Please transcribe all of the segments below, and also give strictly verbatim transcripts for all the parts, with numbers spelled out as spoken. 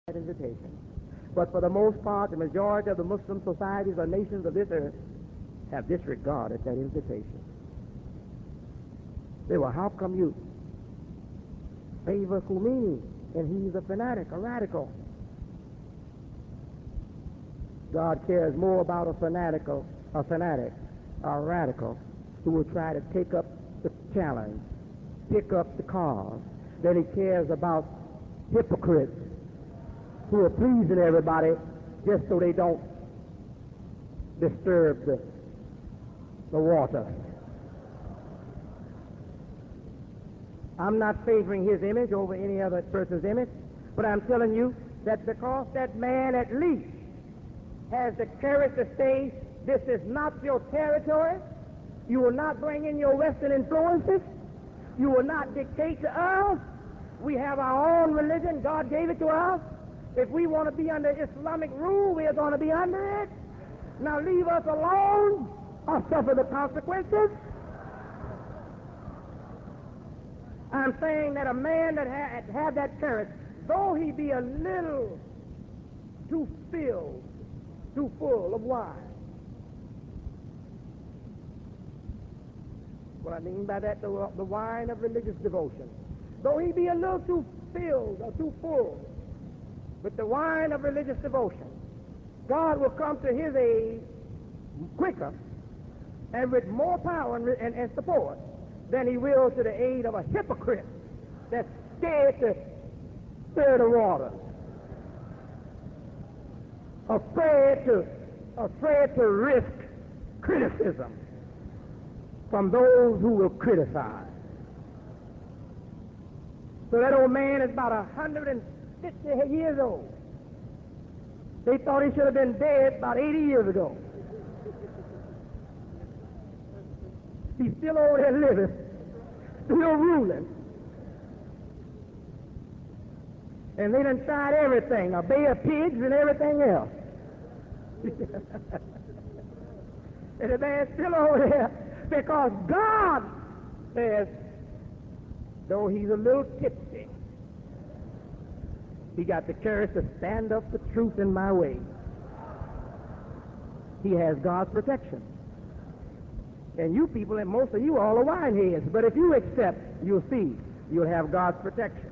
that invitation. But for the most part, the majority of the Muslim societies or nations of this earth have disregarded that invitation. They well, how come you favor Khomeini and he's a fanatic, a radical? God cares more about a fanatical, a fanatic, a radical who will try to take up the challenge, pick up the cause, than he cares about hypocrites who are pleasing everybody just so they don't disturb the, the water. I'm not favoring his image over any other person's image, but I'm telling you that because that man at least has the courage to say, this is not your territory, you will not bring in your Western influences, you will not dictate to us, we have our own religion, God gave it to us. If we want to be under Islamic rule, we are going to be under it. Now leave us alone or suffer the consequences. I'm saying that a man that had, had that courage, though he be a little too filled, too full of wine. What I mean by that, the, the wine of religious devotion. Though he be a little too filled or too full with the wine of religious devotion, God will come to his aid quicker and with more power and, and, and support than he will to the aid of a hypocrite that's scared to stir the water, afraid to, afraid to risk criticism from those who will criticize. So that old man is about one hundred fifty years old. They thought he should have been dead about eighty years ago. He's still over there living, still ruling. And they done tried everything, a bay of pigs and everything else. And the man's still over there because God says, though he's a little tipsy, he got the courage to stand up for truth in my way. He has God's protection. And you people, and most of you all are wineheads, but if you accept, you'll see, you'll have God's protection.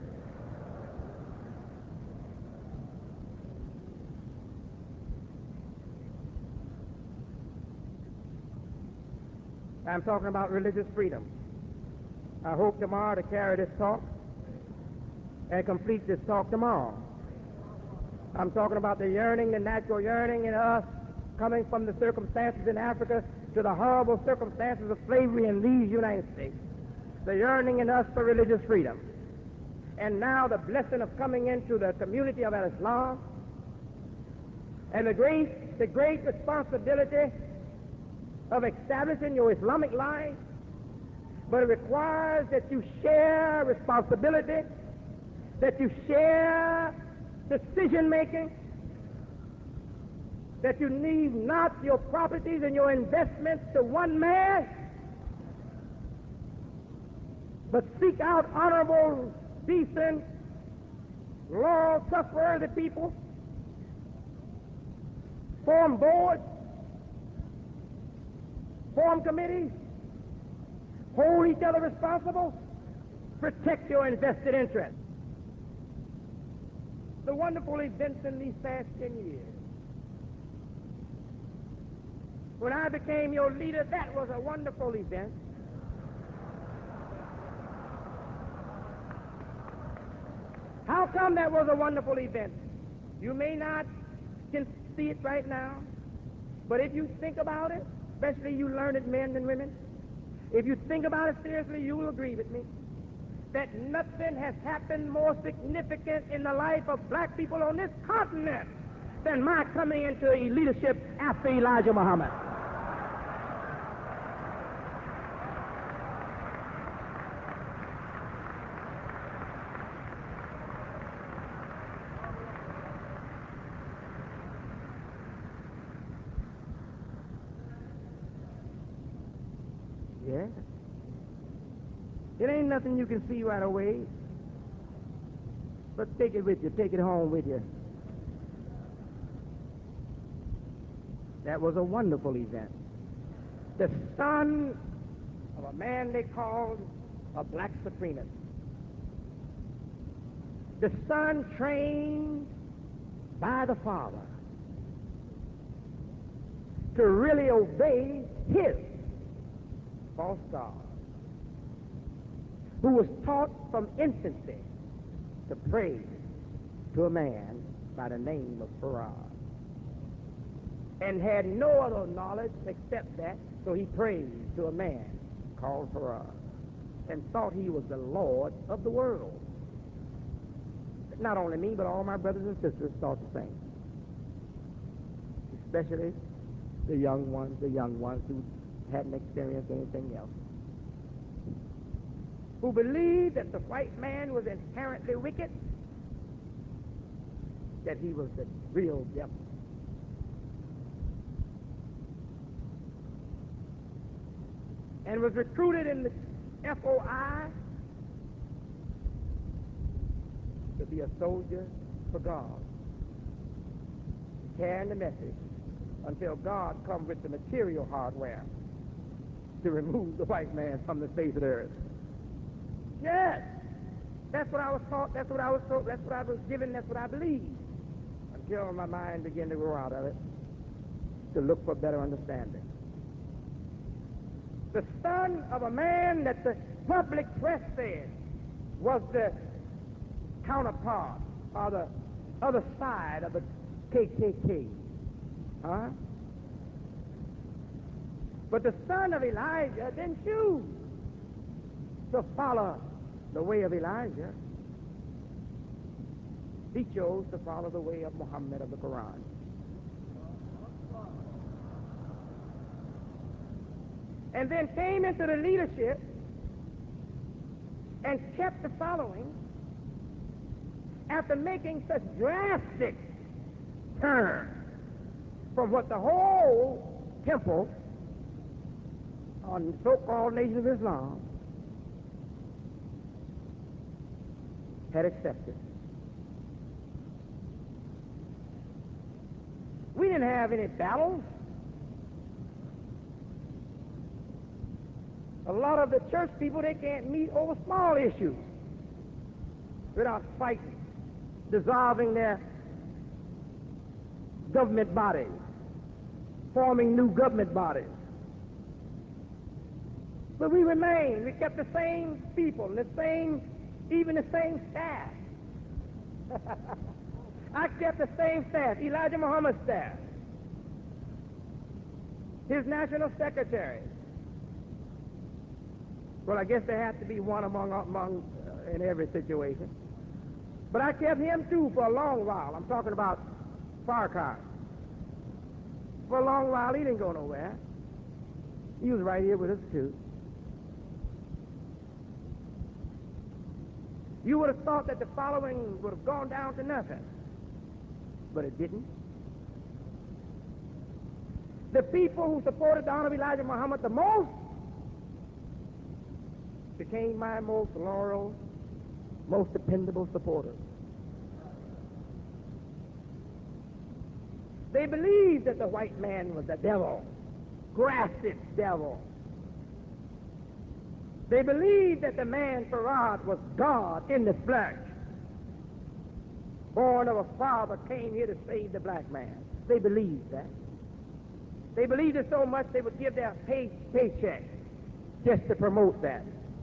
I'm talking about religious freedom. I hope tomorrow to carry this talk and complete this talk tomorrow. I'm talking about the yearning, the natural yearning in us coming from the circumstances in Africa to the horrible circumstances of slavery in these United States. The yearning in us for religious freedom. And now the blessing of coming into the community of Islam and the great, the great responsibility of establishing your Islamic life. But it requires that you share responsibility, that you share decision-making, that you leave not your properties and your investments to one man, but seek out honorable, decent, loyal, trustworthy people, form boards, form committees, hold each other responsible, protect your invested interests. The wonderful events in these past ten years. When I became your leader, that was a wonderful event. How come that was a wonderful event? You may not can see it right now, but if you think about it, especially you learned men and women, if you think about it seriously, you will agree with me that nothing has happened more significant in the life of black people on this continent than my coming into leadership after Elijah Muhammad. Yeah. It ain't nothing you can see right away. But take it with you. Take it home with you. That was a wonderful event. The son of a man they called a black supremacist. The son trained by the father to really obey his false god, who was taught from infancy to pray to a man by the name of Farad, and had no other knowledge except that, so he prayed to a man called Farad and thought he was the Lord of the world. Not only me, but all my brothers and sisters thought the same, especially the young ones, the young ones who hadn't experienced anything else, who believed that the white man was inherently wicked, that he was the real devil. And was recruited in the F O I to be a soldier for God, carrying the message until God comes with the material hardware to remove the white man from the face of the earth. Yes, that's what I was taught, that's what I was told, that's what I was given, that's what I believed, until my mind began to grow out of it to look for better understanding. The son of a man that the public press said was the counterpart or the other side of the K K K. Huh? But the son of Elijah didn't choose to follow the way of Elijah. He chose to follow the way of Muhammad of the Quran. And then came into the leadership and kept the following after making such drastic turn from what the whole temple on the so-called Nation of Islam had accepted. We didn't have any battles. A lot of the church people, they can't meet over small issues without fighting, dissolving their government bodies, forming new government bodies. But we remained. We kept the same people, the same, even the same staff. I kept the same staff, Elijah Muhammad's staff, his national secretary. Well, I guess there had to be one among, among uh, in every situation. But I kept him, too, for a long while. I'm talking about Farrakhan. For a long while, he didn't go nowhere. He was right here with us, too. You would have thought that the following would have gone down to nothing. But it didn't. The people who supported the Honorable Elijah Muhammad the most became my most loyal, most dependable supporters. They believed that the white man was the devil, grafted devil. They believed that the man Farad was God in the flesh, born of a father, came here to save the black man. They believed that. They believed it so much they would give their pay, paycheck just to promote that.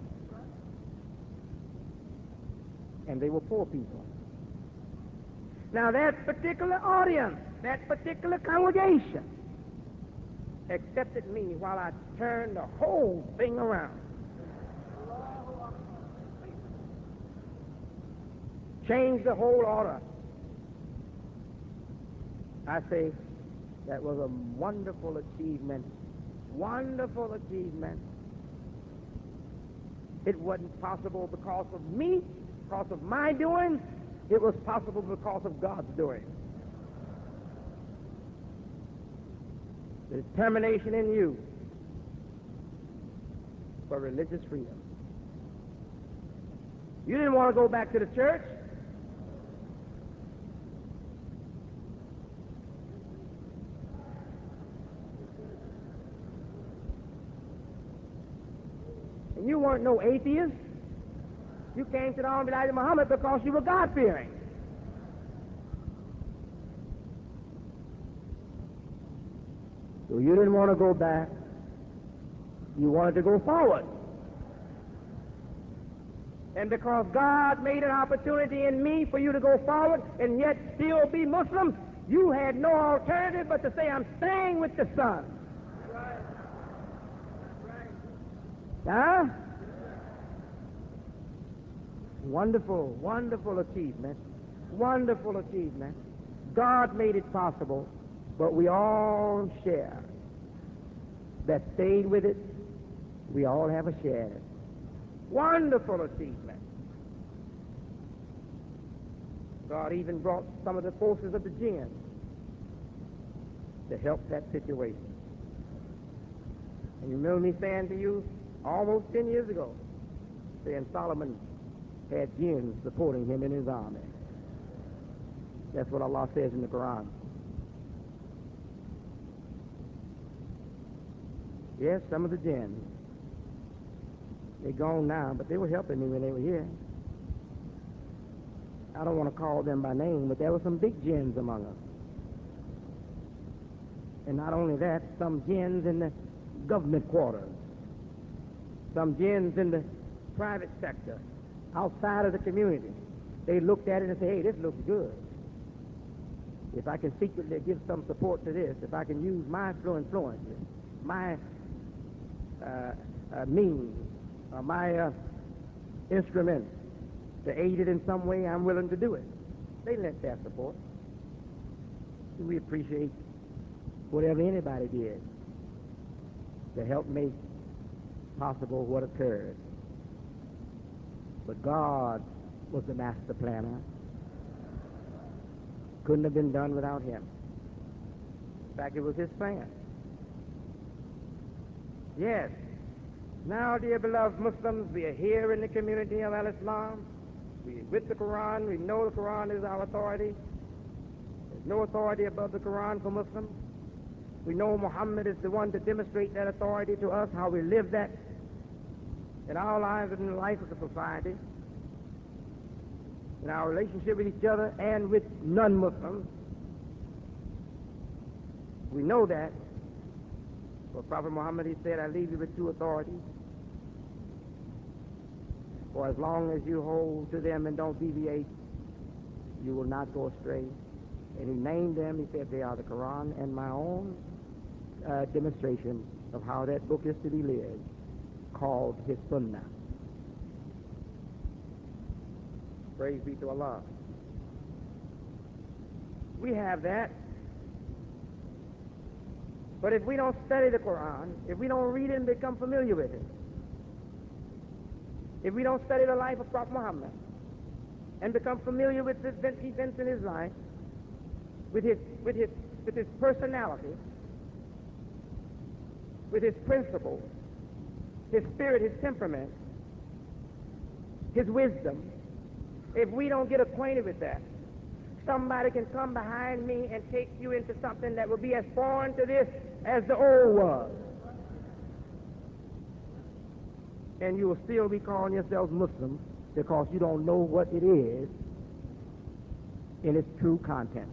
And they were poor people. Now that particular audience, that particular congregation accepted me while I turned the whole thing around. Changed the whole order. I say that was a wonderful achievement. Wonderful achievement. It wasn't possible because of me, because of my doing. It was possible because of God's doing. The determination in you for religious freedom. You didn't want to go back to the church. And you weren't no atheist. You came to the army of Elijah Muhammad because you were God-fearing. So you didn't want to go back. You wanted to go forward. And because God made an opportunity in me for you to go forward and yet still be Muslim, you had no alternative but to say, I'm staying with the Son. Right. Right. Huh? Wonderful, wonderful achievement. Wonderful achievement. God made it possible, but we all share. That stayed with it, we all have a share. Wonderful achievement. God even brought some of the forces of the jinn to help that situation. And you remember me saying to you almost ten years ago, saying Solomon had jinn supporting him in his army. That's what Allah says in the Quran. Yes, some of the jinn. They're gone now, but they were helping me when they were here. I don't want to call them by name, but there were some big jinns among us. And not only that, some jinns in the government quarters, some jinns in the private sector, outside of the community. They looked at it and said, hey, this looks good. If I can secretly give some support to this, if I can use my influence, my uh, uh, means, uh, my uh, instruments to aid it in some way, I'm willing to do it. They lent their support. We appreciate whatever anybody did to help make possible what occurred. But God was the master planner. Couldn't have been done without him. In fact, it was his plan. Yes. Now, dear beloved Muslims, we are here in the community of Al-Islam. We're with the Quran. We know the Quran is our authority. There's no authority above the Quran for Muslims. We know Muhammad is the one to demonstrate that authority to us, how we live that in our lives and in the life of the society, in our relationship with each other and with non-Muslims. We know that. For Prophet Muhammad, he said, I leave you with two authorities. For as long as you hold to them and don't deviate, you will not go astray. And he named them, he said, they are the Quran and my own uh, demonstration of how that book is to be lived, called his Sunnah. Praise be to Allah. We have that. But if we don't study the Quran, if we don't read it and become familiar with it, if we don't study the life of Prophet Muhammad and become familiar with the events in his life, with his, with his, with his personality, with his principles, his spirit, his temperament, his wisdom, if we don't get acquainted with that, somebody can come behind me and take you into something that will be as foreign to this as the old was. And you will still be calling yourselves Muslims because you don't know what it is in its true content.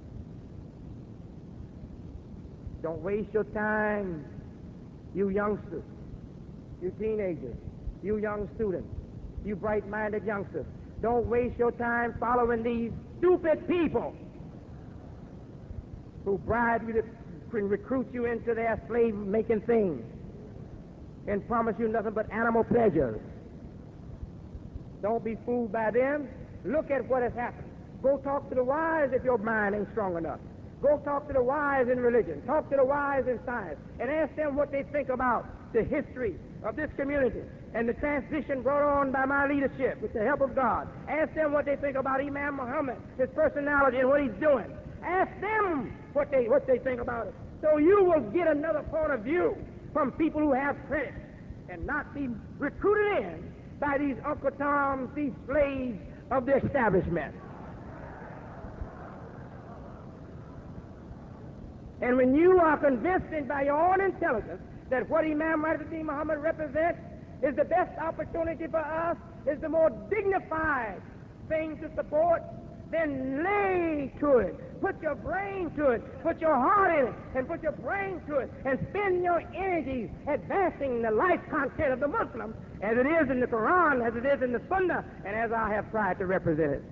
Don't waste your time, you youngsters, you teenagers, you young students, you bright-minded youngsters. Don't waste your time following these stupid people who bribe you to recruit you into their slave-making things and promise you nothing but animal pleasures. Don't be fooled by them. Look at what has happened. Go talk to the wise if your mind ain't strong enough. Go talk to the wise in religion. Talk to the wise in science and ask them what they think about the history of this community and the transition brought on by my leadership with the help of God. Ask them what they think about Imam Muhammad, his personality and what he's doing. Ask them what they, what they think about it. So you will get another point of view from people who have credit and not be recruited in by these Uncle Toms, these slaves of the establishment. And when you are convinced by your own intelligence that what Imam Muhammad represents is the best opportunity for us, is the more dignified thing to support, then lay to it. Put your brain to it. Put your heart in it. And put your brain to it. And spend your energies advancing the life content of the Muslim as it is in the Quran, as it is in the Sunnah, and as I have tried to represent it.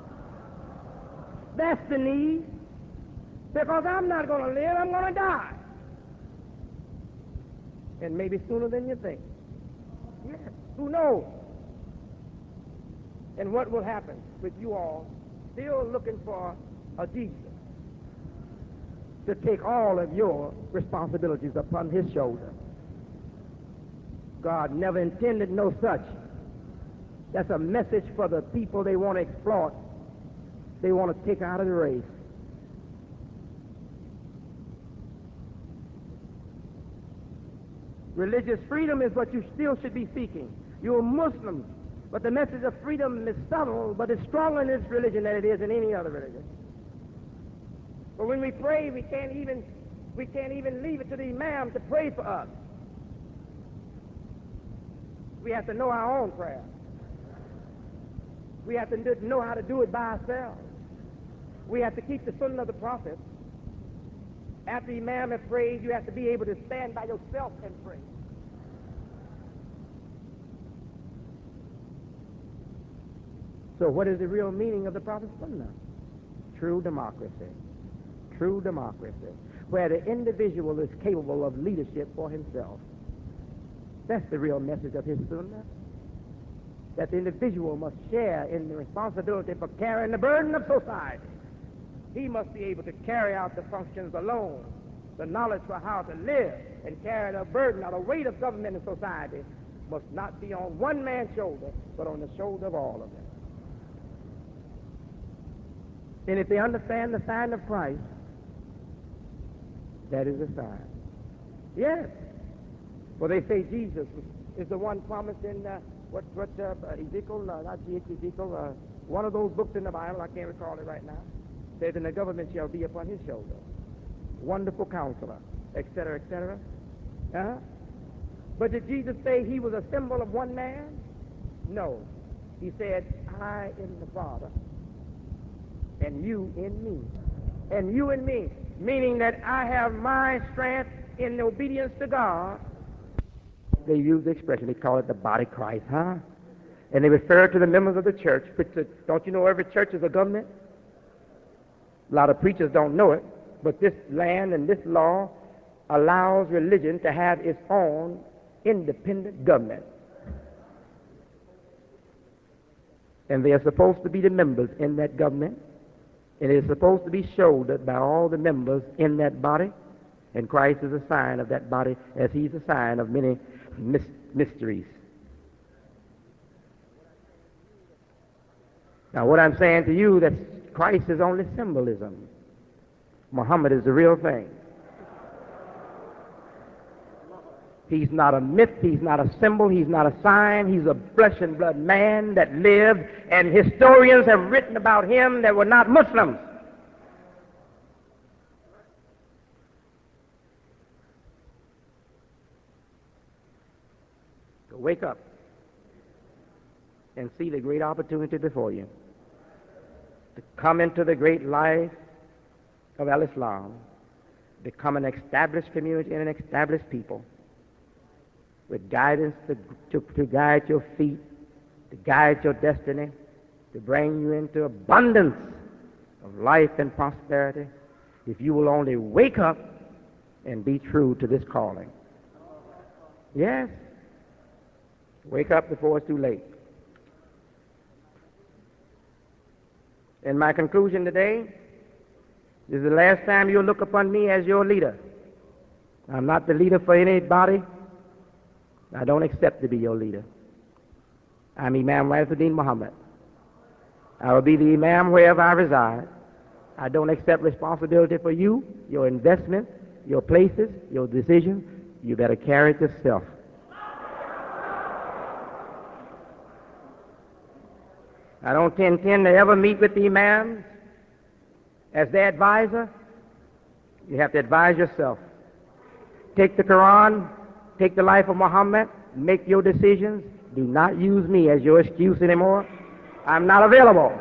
That's the need. Because I'm not going to live, I'm going to die. And maybe sooner than you think. Yes, who knows? And what will happen with you all still looking for a Jesus to take all of your responsibilities upon his shoulder? God never intended no such. That's a message for the people they want to exploit. They want to take out of the race. Religious freedom is what you still should be seeking. You're Muslims, but the message of freedom is subtle, but it's stronger in this religion than it is in any other religion. But when we pray, we can't even we can't even leave it to the imam to pray for us. We have to know our own prayer. We have to know how to do it by ourselves. We have to keep the sunnah of the Prophet. After the imam has prayed, you have to be able to stand by yourself and pray. So what is the real meaning of the Prophet's sunnah? True democracy. True democracy. Where the individual is capable of leadership for himself. That's the real message of his sunnah. That the individual must share in the responsibility for carrying the burden of society. He must be able to carry out the functions alone, the knowledge for how to live, and carry the burden or the weight of government and society must not be on one man's shoulder, but on the shoulder of all of them. And if they understand the sign of Christ, that is a sign. Yes. Well, they say Jesus is the one promised in uh, what, what uh, Ezekiel, uh, not Ezekiel, uh, one of those books in the Bible, I can't recall it right now, says, and the government shall be upon his shoulder. Wonderful counselor, et cetera, et cetera. Uh-huh. But did Jesus say he was a symbol of one man? No. He said, I in the Father, and you in me. And you in me, meaning that I have my strength in obedience to God. They use the expression, they call it the body of Christ, huh? And they refer to the members of the church. Don't you know every church is a government? A lot of preachers don't know it, but this land and this law allows religion to have its own independent government. And they are supposed to be the members in that government, and it is supposed to be shouldered by all the members in that body, and Christ is a sign of that body, as he's a sign of many mysteries. Now, what I'm saying to you, that Christ is only symbolism. Muhammad is the real thing. He's not a myth, he's not a symbol, he's not a sign, he's a flesh and blood man that lived, and historians have written about him that were not Muslims. So wake up and see the great opportunity before you to come into the great life of Al-Islam, become an established community and an established people, with guidance to, to, to guide your feet, to guide your destiny, to bring you into abundance of life and prosperity, if you will only wake up and be true to this calling. Yes. Wake up before it's too late. And my conclusion today is the last time you'll look upon me as your leader. I'm not the leader for anybody. I don't accept to be your leader. I'm Imam Waziruddin Muhammad. I will be the Imam wherever I reside. I don't accept responsibility for you, your investments, your places, your decisions. You better carry it yourself. I don't intend to ever meet with the imams as their advisor. You have to advise yourself. Take the Quran, take the life of Muhammad, make your decisions. Do not use me as your excuse anymore. I'm not available.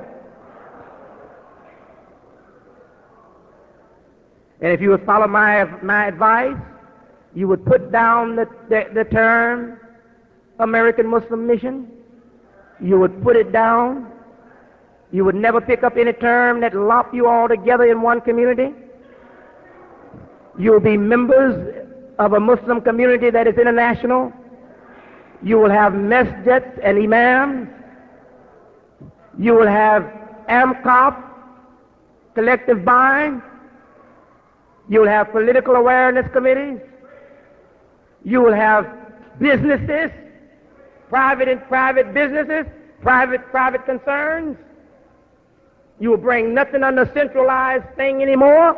And if you would follow my, my advice, you would put down the, the, the term American Muslim Mission. You would put it down. You would never pick up any term that lop you all together in one community. You will be members of a Muslim community that is international. You will have masjids and imams. You will have AMCOP, collective buying. You will have political awareness committees. You will have businesses, private and private businesses, private private concerns. You will bring nothing under a centralized thing anymore.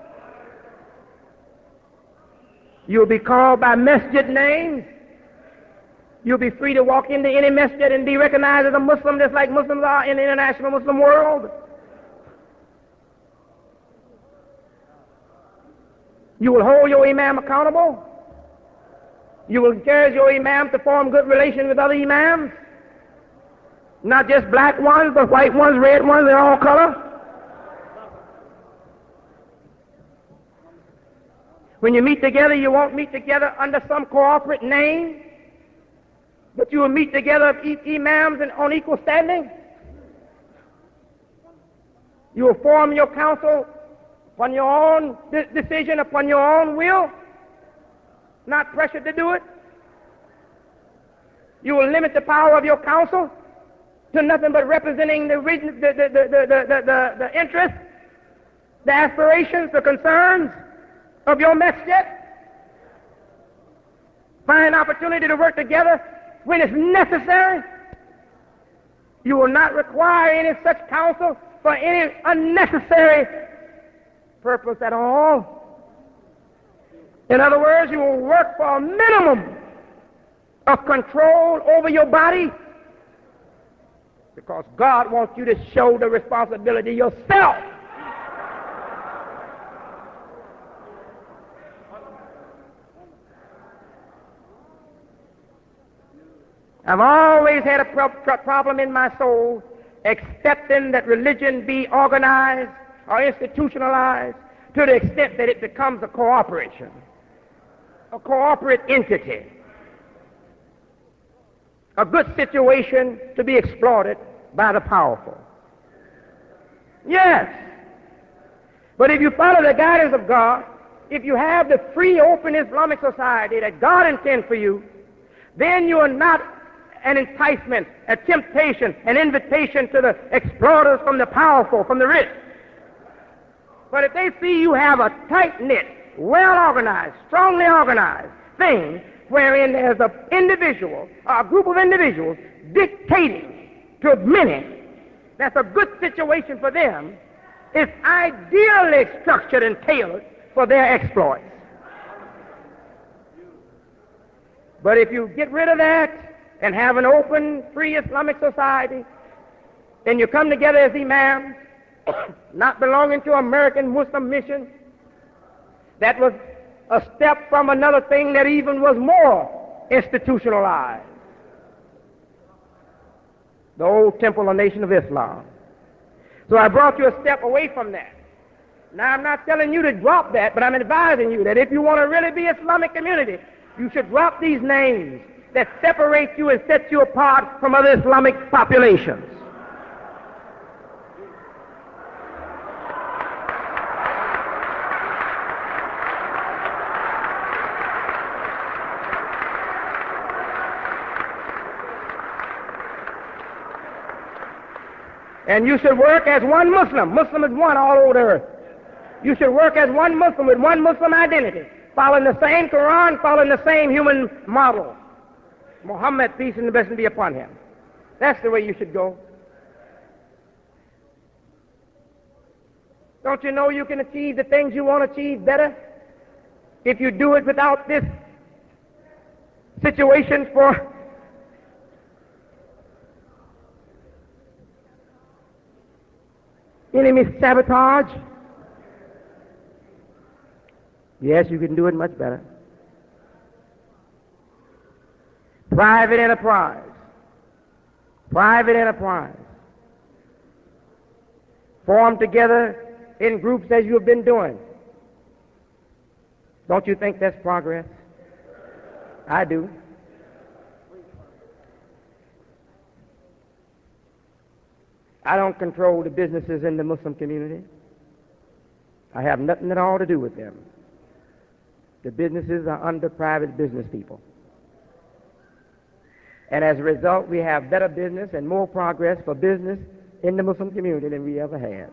You will be called by masjid names. You'll be free to walk into any masjid and be recognized as a Muslim just like Muslims are in the international Muslim world. You will hold your imam accountable. You will encourage your imam to form good relations with other imams. Not just black ones, but white ones, red ones, and all color. When you meet together, you won't meet together under some corporate name, but you will meet together imams on equal standing. You will form your council upon your own decision, upon your own will, not pressured to do it. You will limit the power of your council to nothing but representing the, the, the, the, the, the, the, the interests, the aspirations, the concerns of your masjid. Find opportunity to work together when it's necessary. You will not require any such counsel for any unnecessary purpose at all. In other words, you will work for a minimum of control over your body because God wants you to show the responsibility yourself. I've always had a pro- pro- problem in my soul accepting that religion be organized or institutionalized to the extent that it becomes a cooperation, a corporate entity, a good situation to be exploited by the powerful. Yes, but if you follow the guidance of God, if you have the free, open Islamic society that God intends for you, then you are not an enticement, a temptation, an invitation to the exploiters from the powerful, from the rich. But if they see you have a tight-knit, well-organized, strongly organized thing wherein there's an individual, a group of individuals dictating to many, that's a good situation for them. It's ideally structured and tailored for their exploits. But if you get rid of that and have an open, free Islamic society, then you come together as imams, not belonging to American Muslim Mission. That was a step from another thing that even was more institutionalized. The old Temple of Nation of Islam. So I brought you a step away from that. Now I'm not telling you to drop that, but I'm advising you that if you want to really be Islamic community, you should drop these names that separate you and set you apart from other Islamic populations. And you should work as one Muslim. Muslim is one all over the earth. You should work as one Muslim with one Muslim identity, following the same Quran, following the same human model. Muhammad, peace and blessing be upon him. That's the way you should go. Don't you know you can achieve the things you want to achieve better if you do it without this situation for enemy sabotage? Yes, you can do it much better. Private enterprise. Private enterprise. Form together in groups as you have been doing. Don't you think that's progress? I do. I don't control the businesses in the Muslim community. I have nothing at all to do with them. The businesses are under private business people. And as a result, we have better business and more progress for business in the Muslim community than we ever had.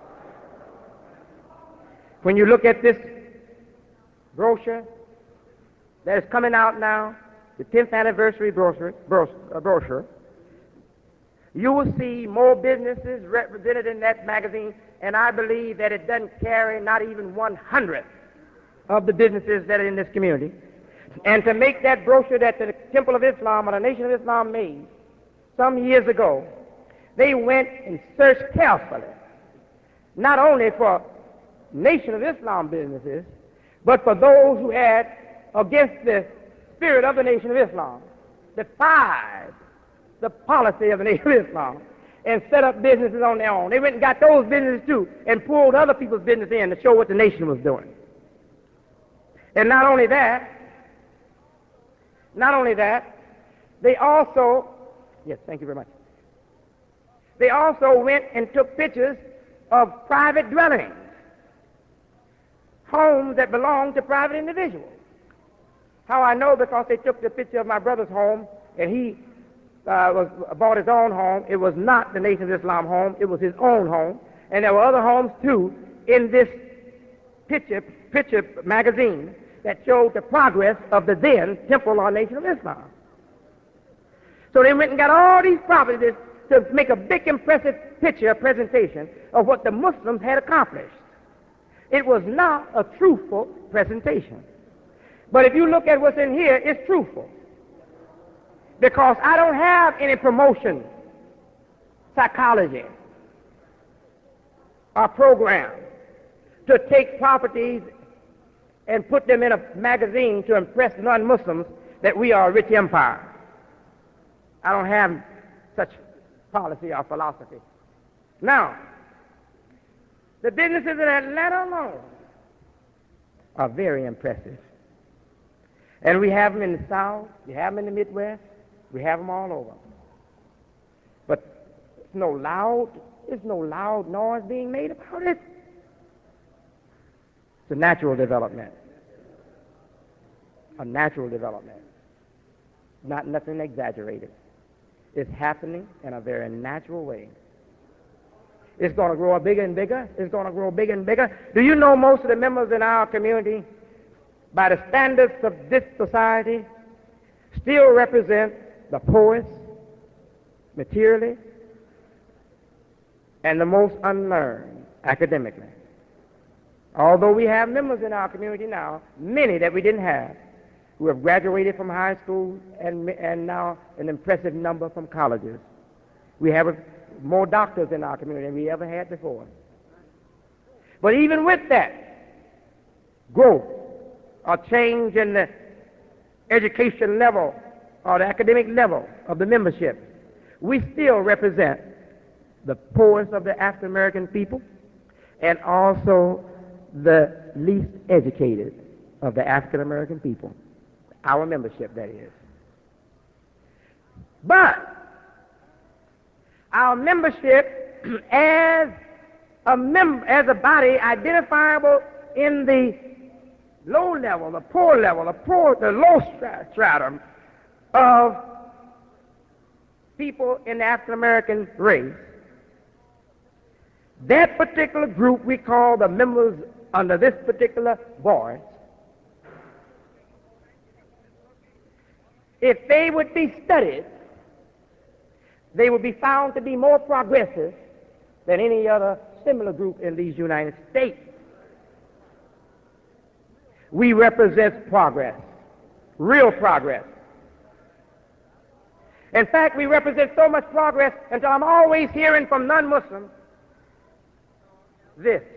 When you look at this brochure that is coming out now, the tenth anniversary brochure, brochure, you will see more businesses represented in that magazine, and I believe that it doesn't carry not even one hundredth of the businesses that are in this community. And to make that brochure that the Temple of Islam or the Nation of Islam made some years ago, they went and searched carefully, not only for Nation of Islam businesses, but for those who had, against the spirit of the Nation of Islam, defied the policy of the Nation of Islam and set up businesses on their own. They went and got those businesses too and pulled other people's business in to show what the nation was doing. And not only that, not only that, they also, yes, thank you very much. They also went and took pictures of private dwellings, homes that belonged to private individuals. How I know? Because they took the picture of my brother's home, and he uh, was bought his own home. It was not the Nation of Islam home. It was his own home. And there were other homes, too, in this picture, picture magazine that showed the progress of the then Temple or Nation of Islam. So they went and got all these properties to make a big, impressive picture, presentation of what the Muslims had accomplished. It was not a truthful presentation. But if you look at what's in here, it's truthful. Because I don't have any promotion, psychology, or program to take properties and put them in a magazine to impress non-Muslims that we are a rich empire. I don't have such policy or philosophy. Now, the businesses in Atlanta alone are very impressive. And we have them in the South, we have them in the Midwest, we have them all over. But it's no loud, there's no loud noise being made about it. It's a natural development. A natural development. Not nothing exaggerated. It's happening in a very natural way. It's going to grow bigger and bigger. It's going to grow bigger and bigger. Do you know most of the members in our community, by the standards of this society, still represent the poorest materially and the most unlearned academically? Although we have members in our community now, many that we didn't have, who have graduated from high school and, and now an impressive number from colleges. We have more doctors in our community than we ever had before. But even with that growth or change in the education level or the academic level of the membership, we still represent the poorest of the African American people and also the least educated of the African American people. Our membership, that is. But our membership as a mem- as a body identifiable in the low level, the poor level, the poor, the low stratum of people in the African American race, that particular group we call the members under this particular voice, if they would be studied, they would be found to be more progressive than any other similar group in these United States. We represent progress, real progress. In fact, we represent so much progress until I'm always hearing from non-Muslims this: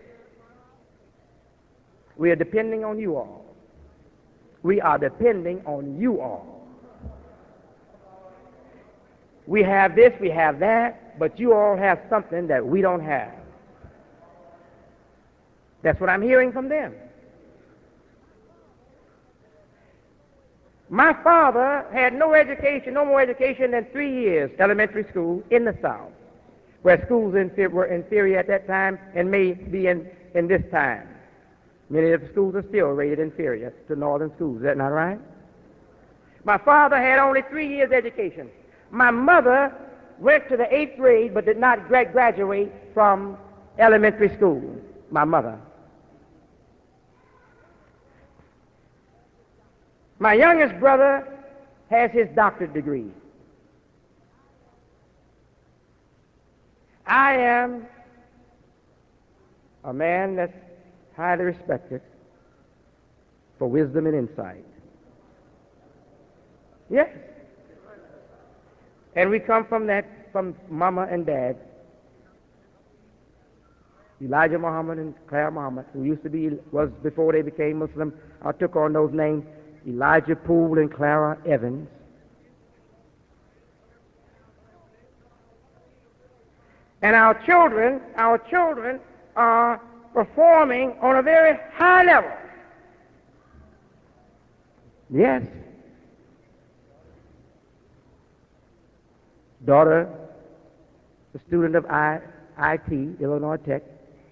we are depending on you all. We are depending on you all. We have this, we have that, but you all have something that we don't have. That's what I'm hearing from them. My father had no education, no more education than three years, elementary school in the South, where schools were inferior at that time and may be in, in this time. Many of the schools are still rated inferior to northern schools. Is that not right? My father had only three years education. My mother went to the eighth grade but did not gra- graduate from elementary school. My mother. My youngest brother has his doctorate degree. I am a man that's highly respected for wisdom and insight. Yes. And we come from that, from Mama and Dad. Elijah Muhammad and Clara Muhammad, who used to be, was before they became Muslim, I took on those names, Elijah Poole and Clara Evans. And our children, our children are performing on a very high level. Yes. Daughter, a student of I, IT, Illinois Tech.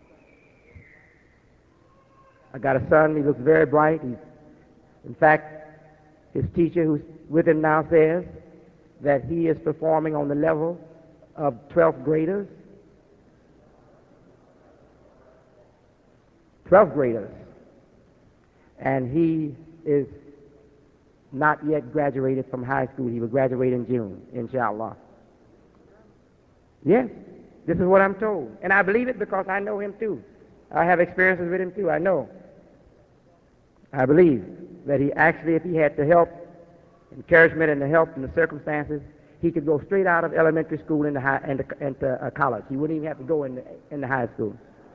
I got a son, he looks very bright. He's, in fact, his teacher who's with him now says that he is performing on the level of twelfth graders. twelfth graders. And he is not yet graduated from high school. He will graduate in June, inshallah. Yes, this is what I'm told. And I believe it because I know him too. I have experiences with him too, I know. I believe that he actually, if he had the help, encouragement and the help and the circumstances, he could go straight out of elementary school into, high, into, into uh, college. He wouldn't even have to go into, into high school.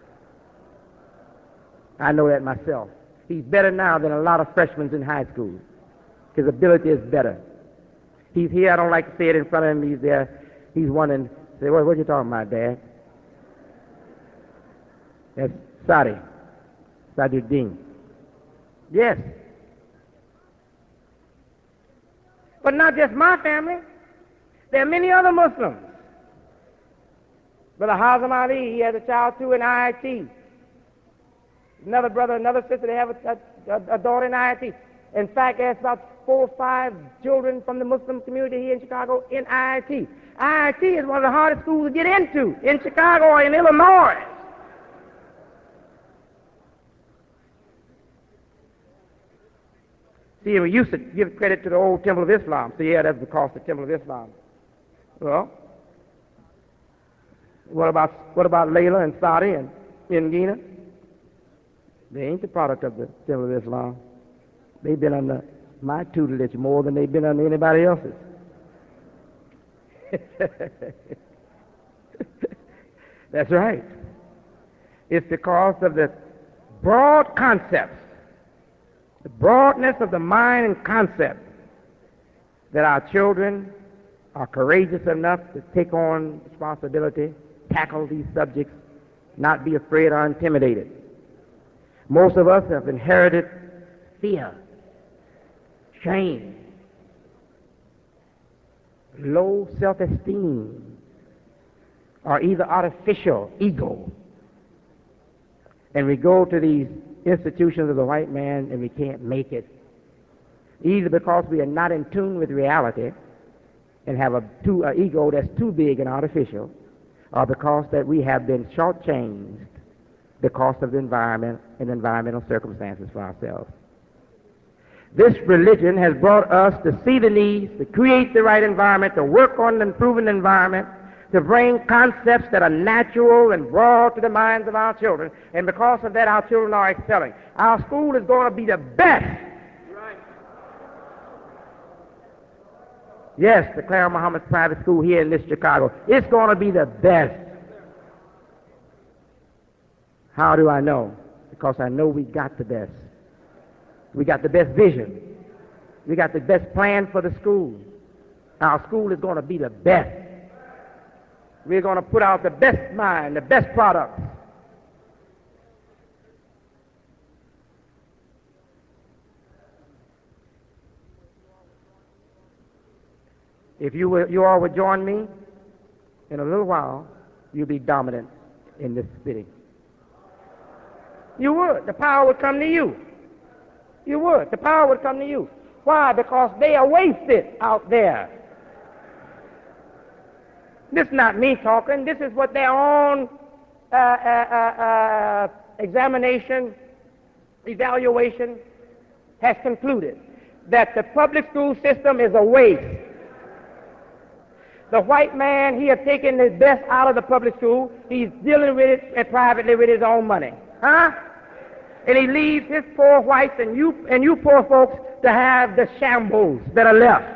I know that myself. He's better now than a lot of freshmen in high school. His ability is better. He's here, I don't like to say it in front of him, he's there, he's wondering, say, what, what are you talking about, Dad? That's Sadi, Saduddin. Yes. But not just my family. There are many other Muslims. Brother Hazem Ali, he has a child too in I I T. Another brother, another sister, they have a, a, a daughter in I I T. In fact, there's about four or five children from the Muslim community here in Chicago in I I T. I I T is one of the hardest schools to get into in Chicago or in Illinois. See, we used to give credit to the old Temple of Islam. So, yeah, that's because the Temple of Islam. Well, what about what about Layla and Saudi and Ingina? They ain't the product of the Temple of Islam. They've been under my tutelage more than they've been under anybody else's. That's right. It's because of the broad concepts, the broadness of the mind and concept, that our children are courageous enough to take on responsibility, tackle these subjects, not be afraid or intimidated. Most of us have inherited fear, shame, low self-esteem, or either artificial ego. And we go to these institutions of the white man and we can't make it, either because we are not in tune with reality and have a too, an ego that's too big and artificial, or because that we have been shortchanged the cost of the environment and environmental circumstances for ourselves. This religion has brought us to see the needs, to create the right environment, to work on improving the environment, to bring concepts that are natural and broad to the minds of our children. And because of that, our children are excelling. Our school is going to be the best. Right. Yes, the Clara Muhammad Private School here in this Chicago. It's going to be the best. How do I know? Because I know we got the best. We got the best vision. We got the best plan for the school. Our school is going to be the best. We're going to put out the best mind, the best products. If you, will, you all would join me, in a little while, you'll be dominant in this city. You would. The power would come to you. You would. The power would come to you. Why? Because they are wasted out there. This is not me talking. This is what their own uh, uh, uh, uh, examination, evaluation has concluded, that the public school system is a waste. The white man, he has taken the best out of the public school. He's dealing with it and privately with his own money. Huh? And he leaves his poor whites and you, and you poor folks to have the shambles that are left.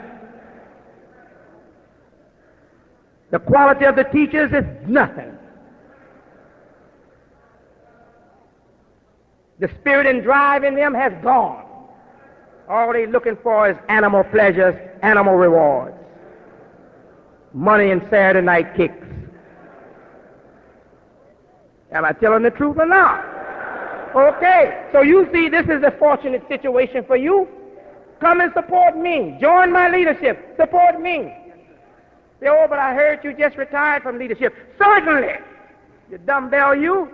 The quality of the teachers is nothing. The spirit and drive in them has gone. All they're looking for is animal pleasures, animal rewards, money and Saturday night kicks. Am I telling the truth or not? Okay, so you see this is a fortunate situation for you. Come and support me. Join my leadership. Support me. Say, oh, but I heard you just retired from leadership. Certainly. You dumbbell you.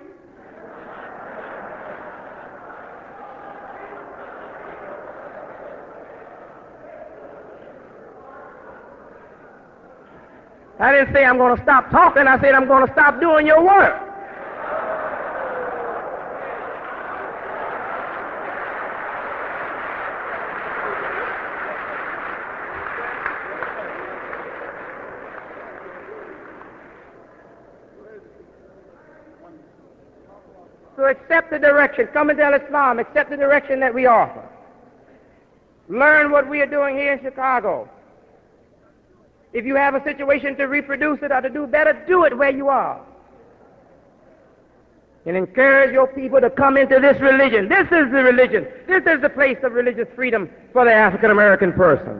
I didn't say I'm going to stop talking. I said I'm going to stop doing your work. So accept the direction. Come and tell Islam. Accept the direction that we offer. Learn what we are doing here in Chicago. If you have a situation to reproduce it or to do better, do it where you are. And encourage your people to come into this religion. This is the religion. This is the place of religious freedom for the African American person.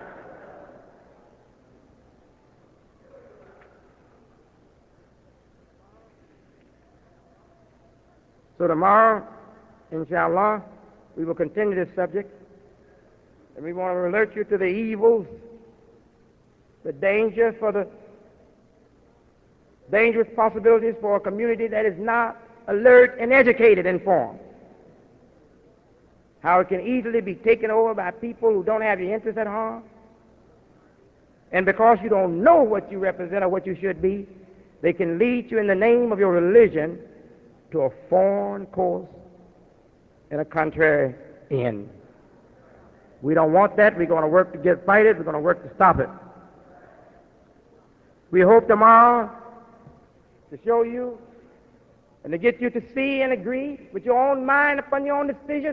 So tomorrow, inshallah, we will continue this subject, and we want to alert you to the evils, the danger for the dangerous possibilities for a community that is not alert and educated and informed. How it can easily be taken over by people who don't have your interests at heart. And because you don't know what you represent or what you should be, they can lead you in the name of your religion to a foreign course and a contrary end. We don't want that. We're going to work to get fight it. We're going to work to stop it. We hope tomorrow to show you and to get you to see and agree with your own mind upon your own decision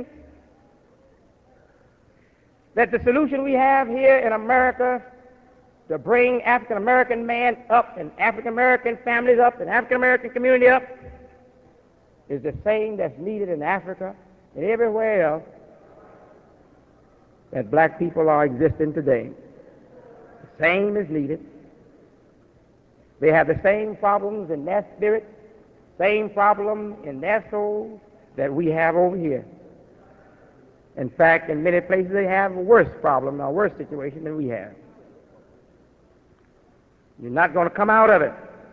that the solution we have here in America to bring African American man up and African American families up and African American community up is the same that's needed in Africa and everywhere else that black people are existing today. The same is needed. They have the same problems in their spirit, same problem in their souls that we have over here. In fact, in many places they have a worse problem, a worse situation than we have. You're not going to come out of it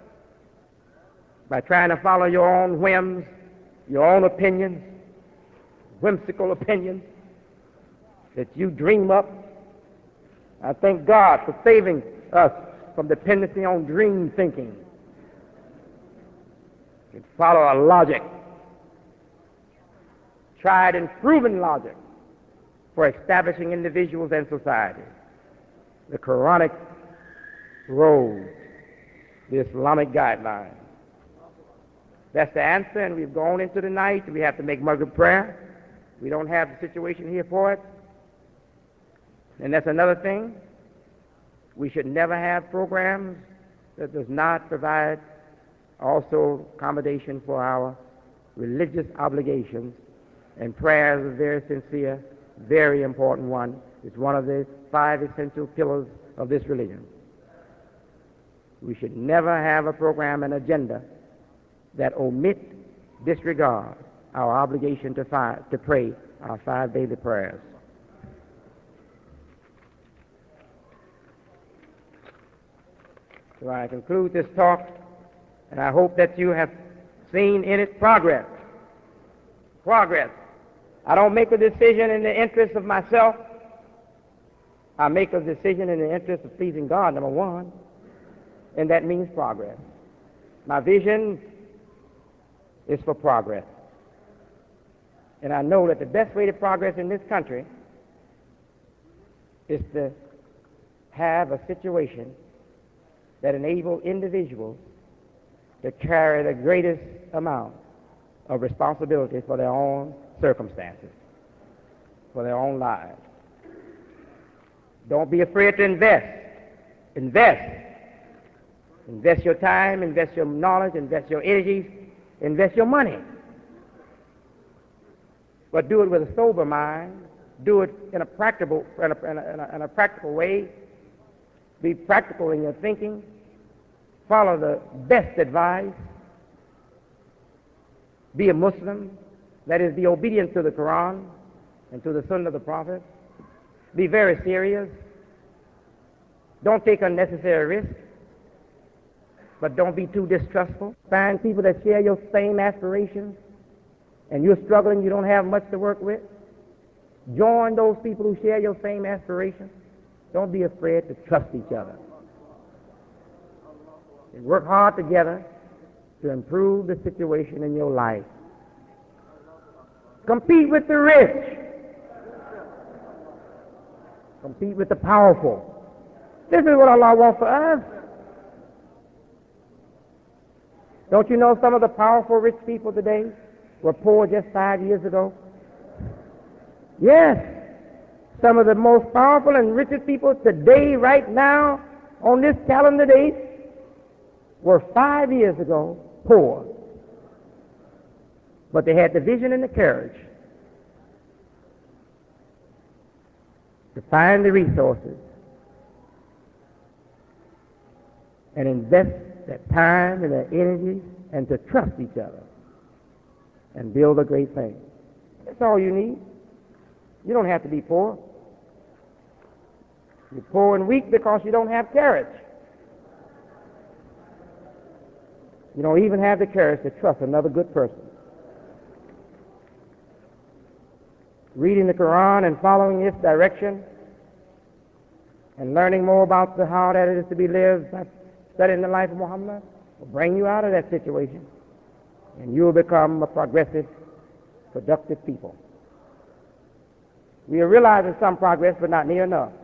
by trying to follow your own whims, your own opinions, whimsical opinions that you dream up. I thank God for saving us from dependency on dream thinking. You can follow a logic, tried and proven logic for establishing individuals and societies. The Quranic road, the Islamic guidelines. That's the answer, and we've gone into the night. We have to make Maghrib prayer. We don't have the situation here for it. And that's another thing. We should never have programs that does not provide also accommodation for our religious obligations. And prayer is a very sincere, very important one. It's one of the five essential pillars of this religion. We should never have a program and agenda that omit, disregard our obligation to, fi- to pray our five daily prayers. So I conclude this talk, and I hope that you have seen in it progress. Progress. I don't make a decision in the interest of myself. I make a decision in the interest of pleasing God, number one, and that means progress. My vision is for progress. And I know that the best way to progress in this country is to have a situation that enables individuals to carry the greatest amount of responsibility for their own circumstances, for their own lives. Don't be afraid to invest. Invest. Invest your time, invest your knowledge, invest your energies, invest your money. But do it with a sober mind. Do it in a practical, in a, in a, in a, in a practical way. Be practical in your thinking. Follow the best advice. Be a Muslim. That is, be obedient to the Quran and to the Sunnah of the Prophet. Be very serious. Don't take unnecessary risks, but don't be too distrustful. Find people that share your same aspirations, and you're struggling, you don't have much to work with. Join those people who share your same aspirations. Don't be afraid to trust each other. And work hard together to improve the situation in your life. Compete with the rich. Compete with the powerful. This is what Allah wants for us. Don't you know some of the powerful rich people today were poor just five years ago? Yes. Some of the most powerful and richest people today, right now, on this calendar date, were five years ago poor. But they had the vision and the courage to find the resources and invest that time and that energy and to trust each other and build a great thing. That's all you need. You don't have to be poor. You're poor and weak because you don't have courage. You don't even have the courage to trust another good person. Reading the Quran and following its direction and learning more about the, how that is to be lived by studying the life of Muhammad will bring you out of that situation, and you will become a progressive, productive people. We are realizing some progress, but not near enough.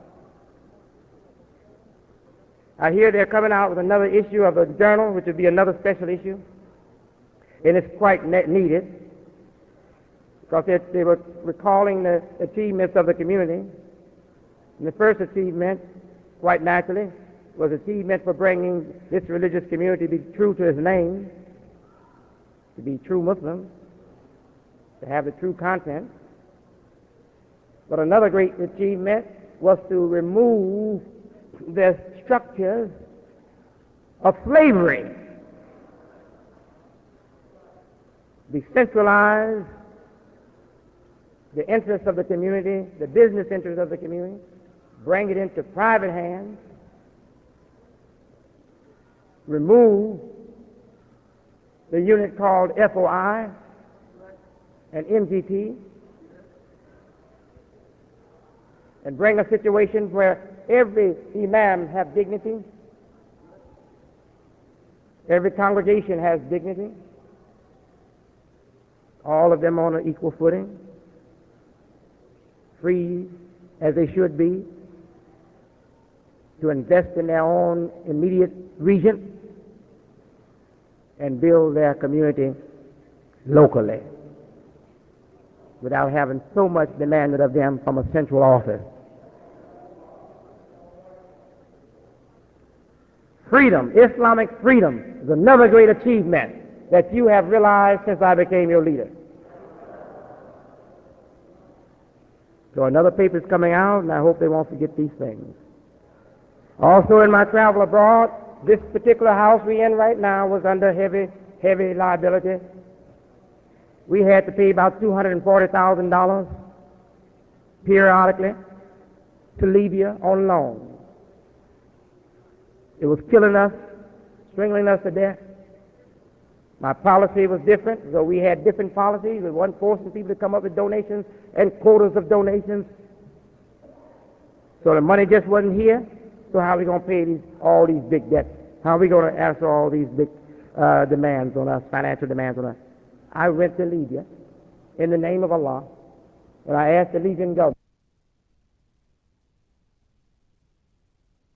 I hear they're coming out with another issue of the journal, which would be another special issue, and it's quite ne- needed, because they, they were recalling the achievements of the community. And the first achievement, quite naturally, was achievement for bringing this religious community to be true to its name, to be true Muslims, to have the true content. But another great achievement was to remove the structures of slavery, decentralize the interests of the community, the business interests of the community, bring it into private hands, remove the unit called F O I and M G T, and bring a situation where every imam have dignity, every congregation has dignity, all of them on an equal footing, free as they should be, to invest in their own immediate region and build their community locally without having so much demanded of them from a central office. Freedom, Islamic freedom, is another great achievement that you have realized since I became your leader. So another paper is coming out, and I hope they won't forget these things. Also, in my travel abroad, this particular house we're in right now was under heavy, heavy liability. We had to pay about two hundred forty thousand dollars periodically to Libya on loan. It was killing us, strangling us to death. My policy was different, so we had different policies. We weren't forcing people to come up with donations and quotas of donations. So the money just wasn't here. So how are we going to pay these, all these big debts? How are we going to answer all these big uh, demands on us, financial demands on us? I went to Libya in the name of Allah, and I asked the Libyan government